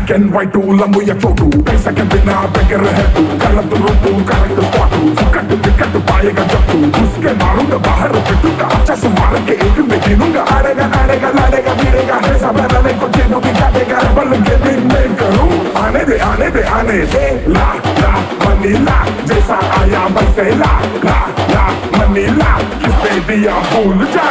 Black and white to lambu ya chotu पैसा के बिना बेकर है तू गलत रूट करेक्ट स्पॉट फुकट विकेट पाएगा जब तू उसके मारूंगा बाहर पिटूंगा अच्छा से मार के एक में गिनूंगा आड़ेगा नाड़ेगा लड़ेगा भिड़ेगा ऐसा बनाने को जेनों भी काटेगा बल के दिन में करूं आने दे ला ला मनीला जैसा आया वैसे ला मनीला किस पे दिया भूल जा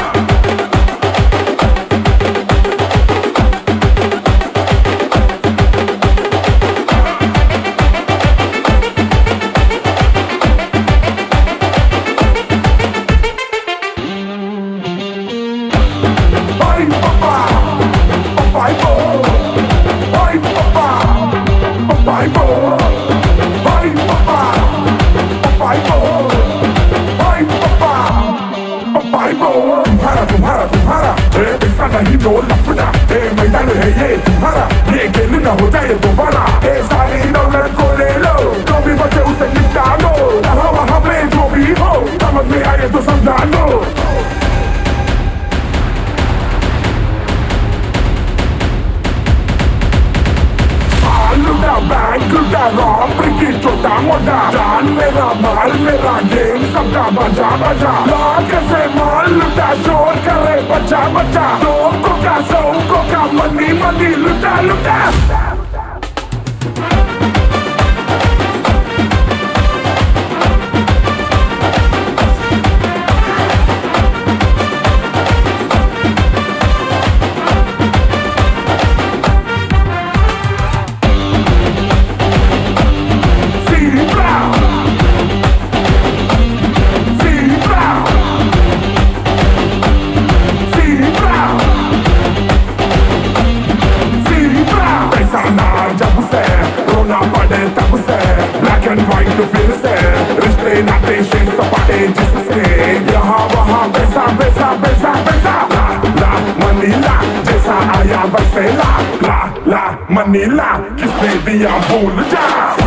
तुम्हारा पैसा नहीं तो लफड़ा मैदान है ये तुम्हारा ये खेल न हो जाए दोबारा सारी दौलत को ले लो जो भी बचे उसे निपटा लो वहाँ पे जो भी हो समझ में आए तो समझा लो बैंक लुटा रॉबरी की छोटा मोटा जान मेरा माल मेरा गेम सबका बजा लाख से माल लुटा शोर करे बचा लोगों का सौकों का मनी लुटा Black and white to फिर से रिश्ते नाते शेष सपाटे जिससे यहाँ वहाँ पैसा ला मनीला जैसा आया वैसे ला मनीला किसने दिया भूल जा